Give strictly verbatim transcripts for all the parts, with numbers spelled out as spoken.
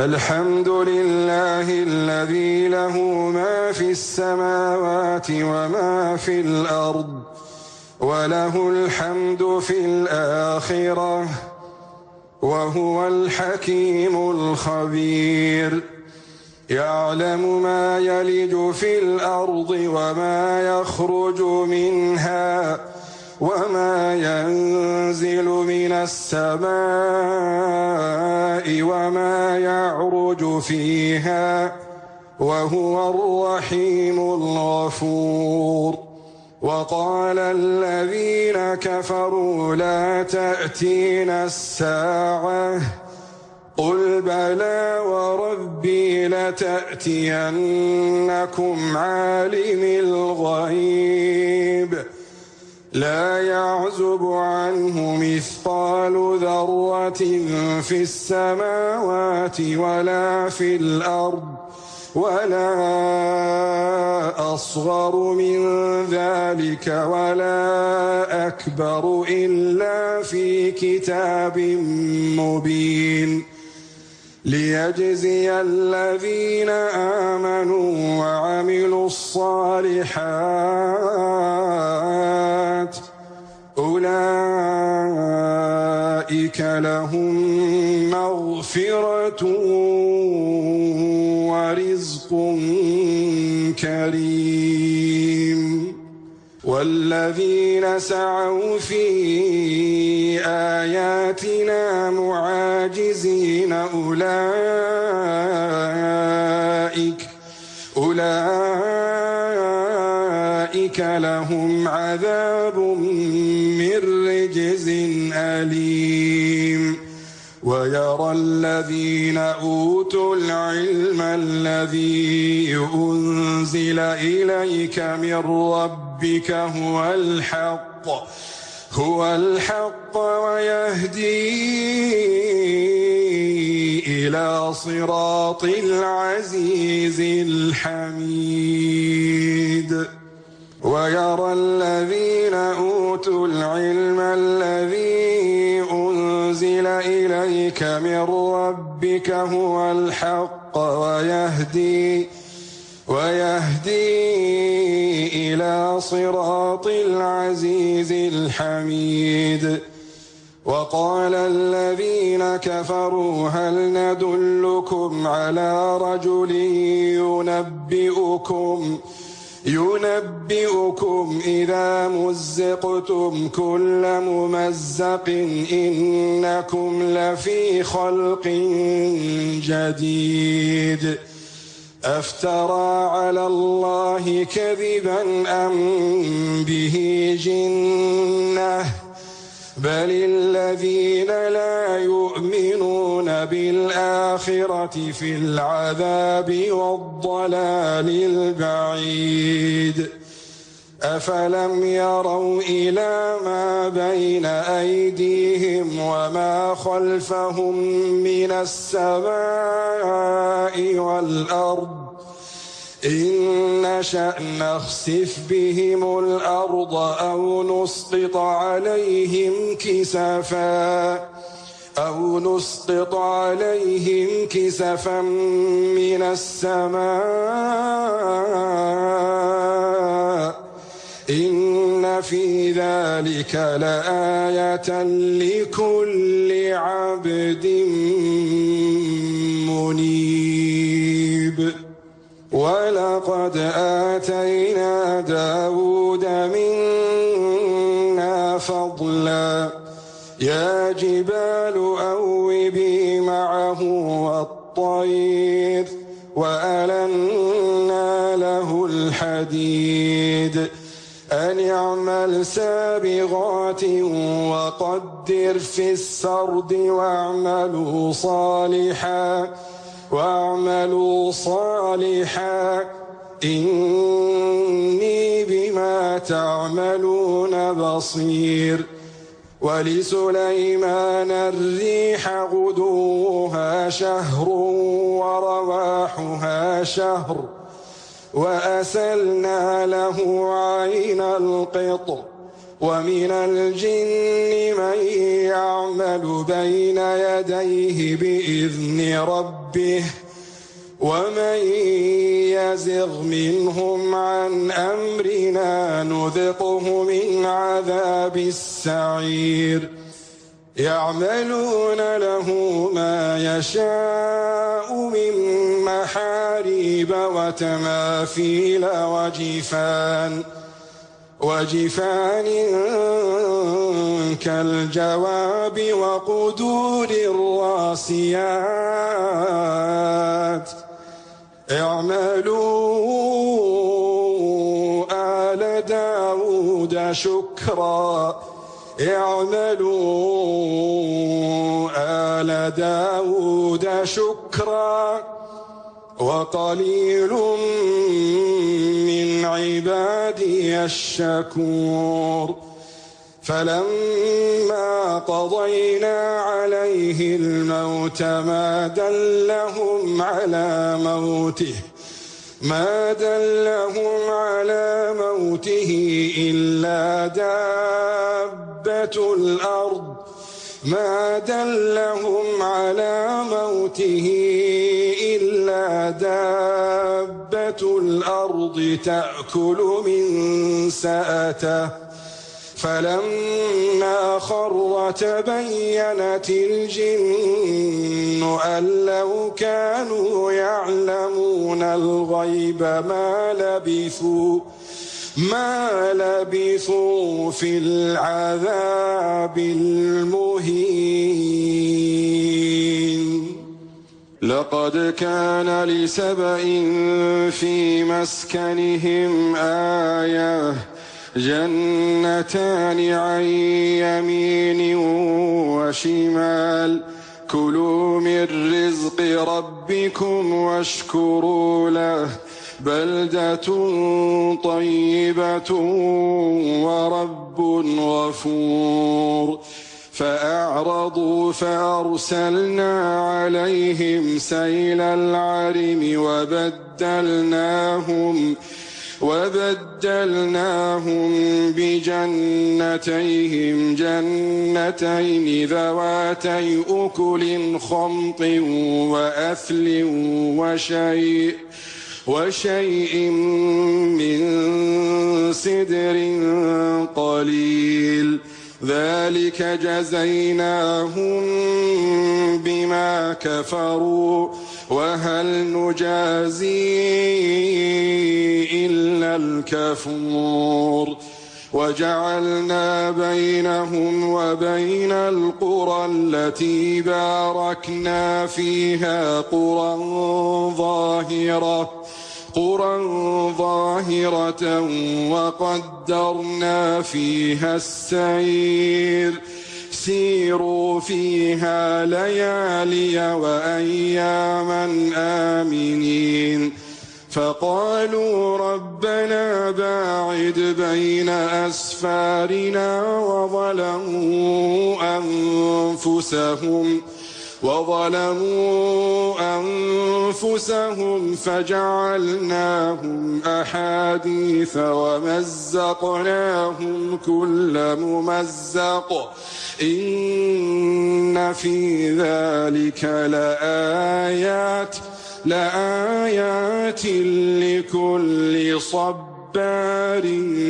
الحمد لله الذي له ما في السماوات وما في الأرض وله الحمد في الآخرة وهو الحكيم الخبير. يعلم ما يلج في الأرض وما يخرج منها وما ينزل من السماء وما يعرج فيها وهو الرحيم الغفور. وقال الذين كفروا لا تأتينا الساعة قل بلى وربي لتأتينكم عالم الغيب لا يعزب عنه مثقال ذرة في السماوات ولا في الأرض ولا أصغر من ذلك ولا أكبر إلا في كتاب مبين ليجزي الذين آمنوا وعملوا الصالحات أولئك لهم مغفرة ورزق كريم. والذين سعوا في آياتنا معاجزين أولئك أولئك لهم عذاب من رجز أليم. ويرى الذين أوتوا العلم الذي أنزل إليك من ربك هو الحق هو الحق ويهدي إلى صراط العزيز الحميد. ويرى الذين أوتوا العلم الذي أنزل إليك من ربك هو الحق ويهدي ويهدي إلى صراط العزيز الحميد. وقال الذين كفروا هل ندلكم على رجل ينبئكم ينبئكم إذا مزقتم كل ممزق إنكم لفي خلق جديد أفترى على الله كذبا أم به جنة بل الذين لا يؤمنون بالآخرة في العذاب والضلال البعيد. أفلم يروا إلى ما بين أيديهم وما خلفهم من السماء والأرض إن نشأ نخسف بهم الأرض أو نسقط عليهم كسفا أو نسقط عليهم كسفا من السماء إن في ذلك لآية لكل عبد منيب. ولقد آتينا داود منا فضلا يا جبال أوبي معه والطير وألنا له الحديد أن اعمل سابغات وقدر في السرد واعملوا صالحا واعملوا صالحا إني بما تعملون بصير. ولسليمان الريح غدوها شهر ورواحها شهر وأسلنا له عين القطر ومن الجن من يعمل بين يديه بإذن ربه ومن يزغ منهم عن أمرنا نذقه من عذاب السعير يعملون له ما يشاء من محاريب وتماثيل وجفان وجفان كالجواب وقدور الراسيات اعملوا آل داود شكرا اعملوا آل داود شكرا وقليل من عبادي الشكور فلما قضينا عليه الموت ما دلهم على موته ما دلهم على موته إلا دابة الأرض ما دلهم على موته إلا دابة الأرض تأكل من سأته فلما خر تبينت الجن أن لو كانوا يعلمون الغيب ما لبثوا ما لبثوا في العذاب المهين لقد كان لسبإ في مسكنهم آية جنتان عن يمين وشمال كلوا من رزق ربكم واشكروا له بلدة طيبة ورب غفور فأعرضوا فأرسلنا عليهم سيل العرم وبدلناهم وبدلناهم بجنتيهم جنتين ذواتي أكل خمط وأثل وشيء وشيء من سدر قليل ذلك جزيناهم بما كفروا وهل نجازي إلا الكفور وجعلنا بينهم وبين القرى التي باركنا فيها قرى ظاهرة قرى ظاهرة وقدرنا فيها السير سيروا فيها ليالي وأياما آمنين فقالوا ربنا باعد بين أسفارنا وظلموا أنفسهم وظلموا أنفسهم فجعلناهم أحاديث ومزقناهم كل ممزق إن في ذلك لآيات لآيات لكل صبار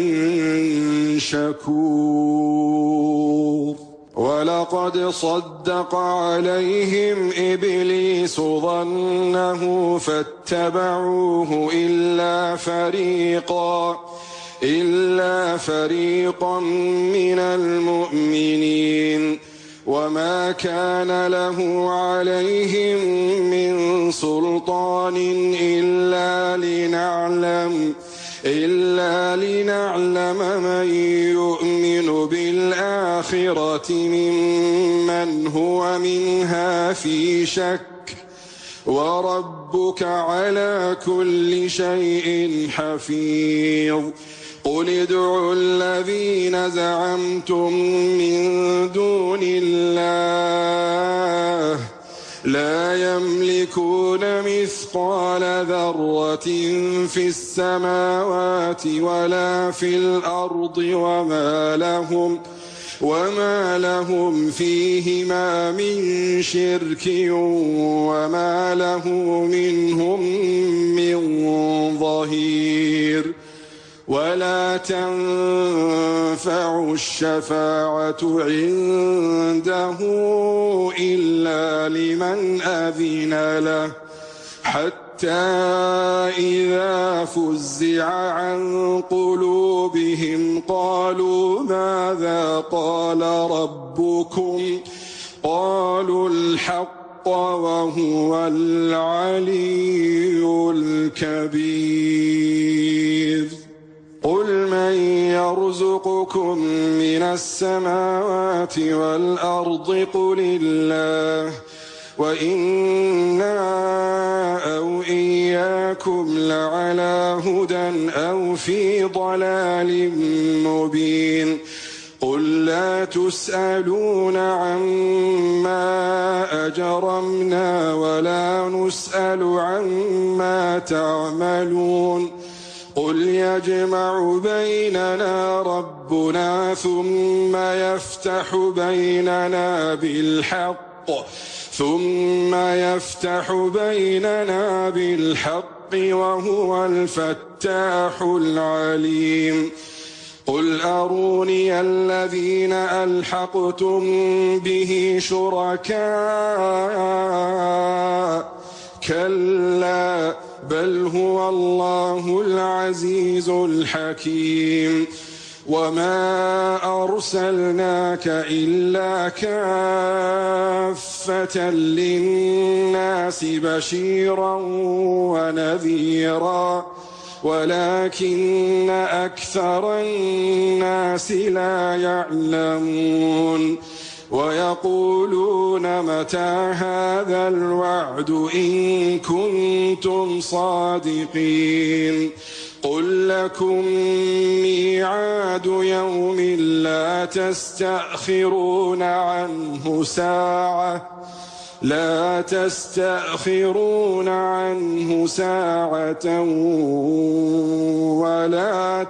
شكور ولقد صدق عليهم إبليس ظنه فاتبعوه إلا فريقا إلا فريقا من المؤمنين وما كان له عليهم من سلطان إلا لنعلم إلا لنعلم من يؤمن بالآخرة ممن هو منها في شك وربك على كل شيء حفيظ قل ادعوا الذين زعمتم من دون الله لا يملكون مثقال ذرة في السماوات ولا في الأرض وما لهم وما لهم فيهما من شرك وما له منهم من ظهير ولا تنفع الشفاعة عنده إلا لمن أذن له حتى إذا فزع عن قلوبهم قالوا ماذا قال ربكم قالوا الحق وهو العلي الكبير قل من يرزقكم من السماوات والأرض قل الله وإنا أو إياكم لعلى هدى أو في ضلال مبين قل لا تسألون عما أجرمنا ولا نسأل عما تعملون قل يجمع بيننا ربنا ثم يفتح بيننا بالحق ثم يفتح بيننا بالحق وهو الفتاح العليم قل أروني الذين ألحقتم به شركاء كلا بل هو الله العزيز الحكيم وما أرسلناك إلا كافة للناس بشيرا ونذيرا ولكن أكثر الناس لا يعلمون ويقولون متى هذا الوعد إن كنتم صادقين قل لكم ميعاد يوم لا تستأخرون عنه ساعة لا تستأخرون عنه ساعة ولا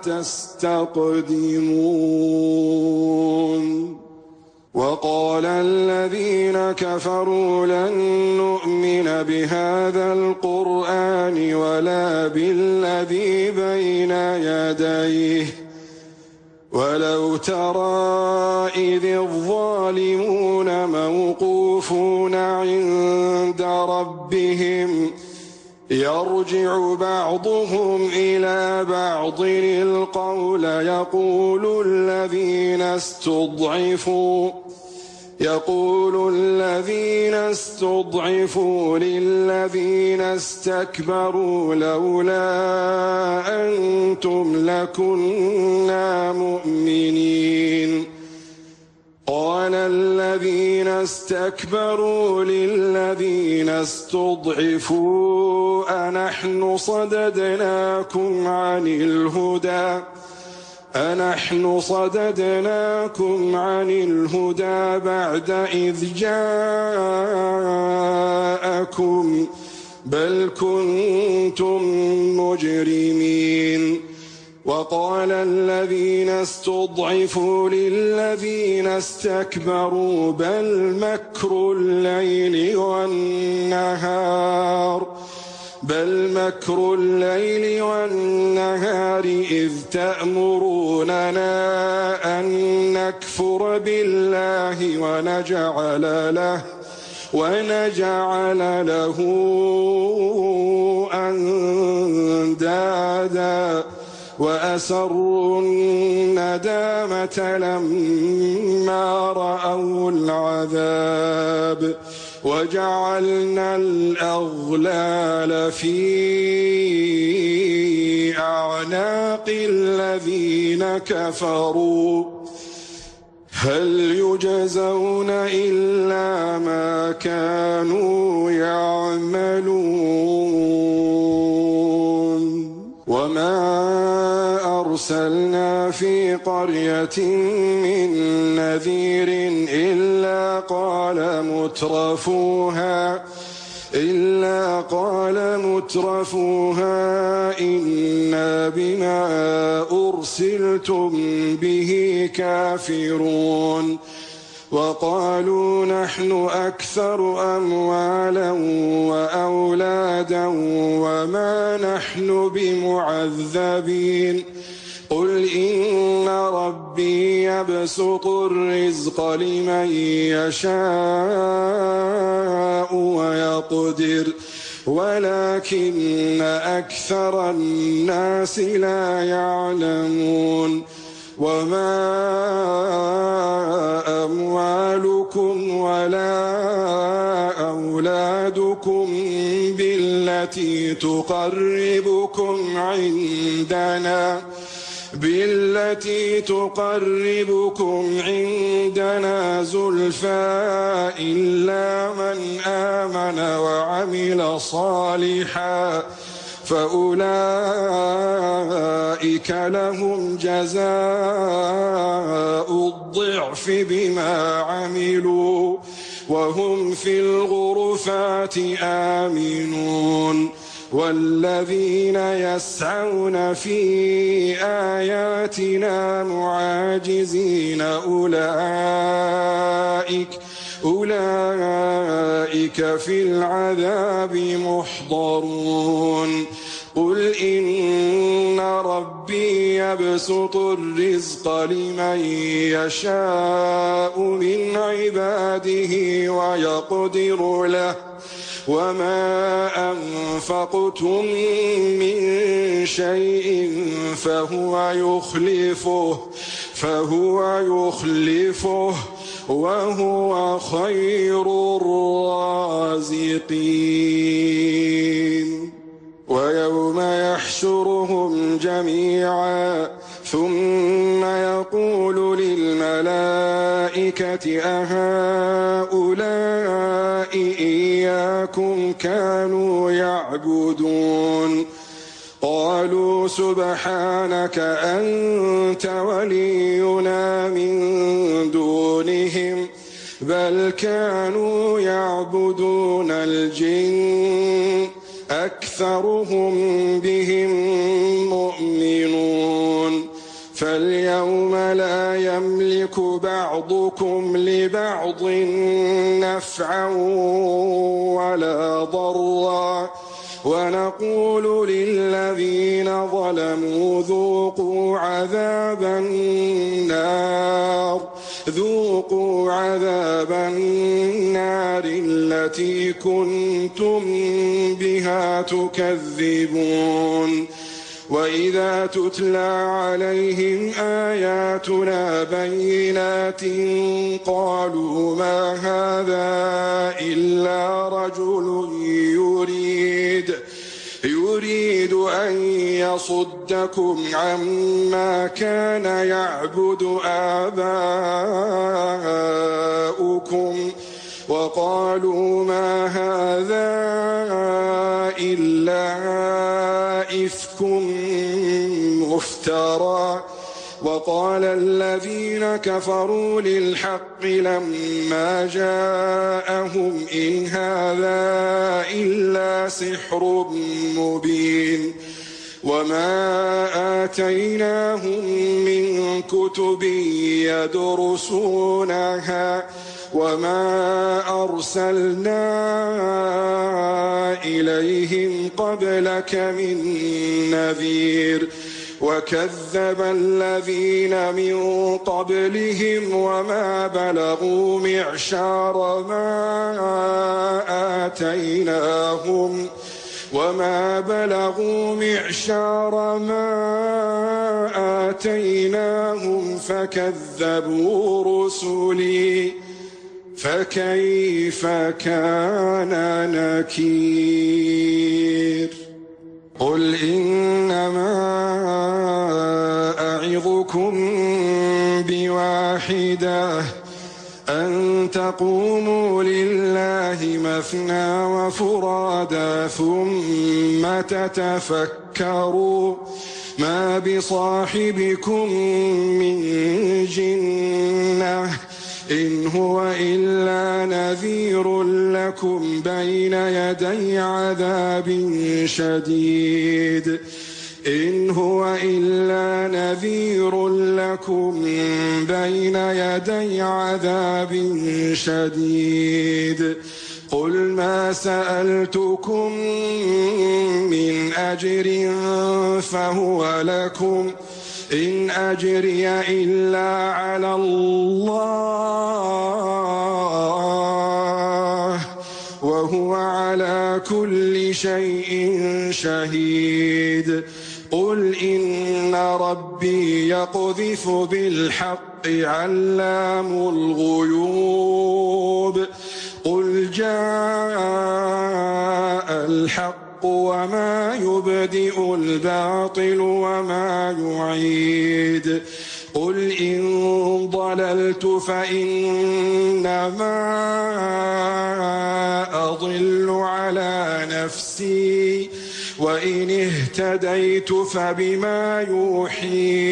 تستقدمون وقال الذين كفروا لن نؤمن بهذا القرآن ولا بالذي بين يديه ولو ترى إذ الظالمون موقوفون عند ربهم يرجع بعضهم إلى بعض القول يقول الذين استضعفوا يقول الذين استضعفوا للذين استكبروا لولا أنتم لكنا مؤمنين قال الذين استكبروا للذين استضعفوا أنحن صددناكم عن الهدى أنحن صددناكم عن الهدى بعد إذ جاءكم بل كنتم مجرمين وقال الذين استضعفوا للذين استكبروا بل مكر الليل والنهار بل مكر الليل والنهار إذ تأمروننا أن نكفر بالله ونجعل له ونجعل له أندادا وأسروا الندامة لما رأوا العذاب وجعلنا الأغلال في أعناق الذين كفروا هل يجزون إلا ما كانوا يعملون وما أرسلنا في قرية من نذير إلا قال مترفوها إلا قال مترفوها إنا بما أرسلتم به كافرون وقالوا نحن أكثر أموالا وأولادا وما نحن بمعذبين قل إن ربي يبسط الرزق لمن يشاء ويقدر ولكن أكثر الناس لا يعلمون وما أموالكم ولا أولادكم بالتي تقربكم عندنا بالتي تقربكم عندنا زلفى إلا من آمن وعمل صالحا فأولئك لهم جزاء الضعف بما عملوا وهم في الغرفات آمنون والذين يسعون في آياتنا معاجزين أولئك أولئك في العذاب محضرون قل إن ربي يبسط الرزق لمن يشاء من عباده ويقدر له وما أنفقتم من شيء فهو يخلفه فهو يخلفه وهو خير الرازقين ويوم يحشرهم جميعا ثم يقول للملائكة أهؤلاء إياكم كانوا يعبدون قالوا سبحانك أنت ولينا من دونهم بل كانوا يعبدون الجن أكثرهم بهم مؤمنون فاليوم لا يملك بعضكم لبعض نفعا ولا ضرا ونقول للذين ظلموا ذوقوا عذاب النار ذوقوا عذاب النار التي كنتم بها تكذبون وإذا تتلى عليهم آياتنا بينات قالوا ما هذا إلا رجل يريد يريد أن يصدكم عما كان يعبد آباؤكم وقالوا ما هذا إلا إفك مفترى وقال الذين كفروا للحق لما جاءهم إن هذا إلا سحر مبين وما آتيناهم من كتب يدرسونها وما أرسلنا إليهم قبلك من نذير وكذب الذين من قبلهم وما بلغوا معشار ما آتيناهم وما بلغوا معشار ما آتيناهم فكذبوا رسلي فكيف كان نكير قل إنما أعظكم بواحدة أن تقوموا لله مثنى وفرادا ثم تتفكروا ما بصاحبكم من جنة إن هو إلا نذير لكم بين يدي عذاب شديد إن هو إلا نذير لكم بين يدي عذاب شديد قل ما سألتكم من أجر فهو لكم إن أجري إلا على الله وهو على كل شيء شهيد قل إن ربي يقذف بالحق علام الغيوب قل جاء الحق وما يبدئ الباطل وما يعيد قل إن ضللت فإنما أضل على نفسي وإن اهتديت فبما يوحي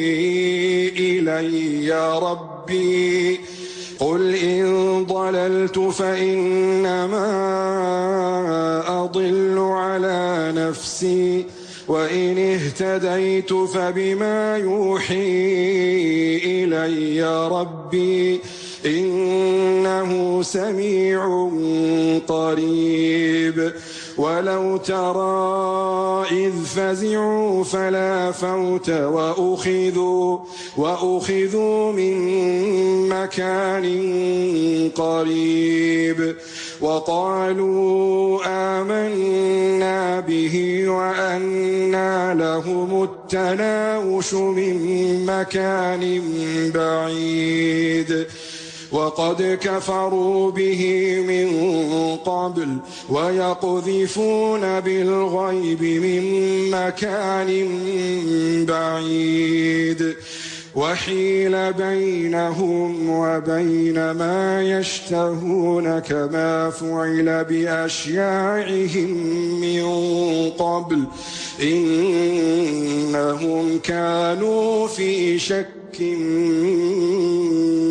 إلي ربي قل إن ضللت فإنما أضل على نفسي وإن اهتديت فبما يوحي إلي ربي إنه سميع قريب ولو ترى إذ فزعوا فلا فوت وأخذوا, وأخذوا من مكان قريب وقالوا آمنا به وأنى لهم التناوش من مكان بعيد وقد كفروا به من قبل ويقذفون بالغيب من مكان بعيد وحيل بينهم وبين ما يشتهون كما فعل بأشياعهم من قبل إنهم كانوا في شك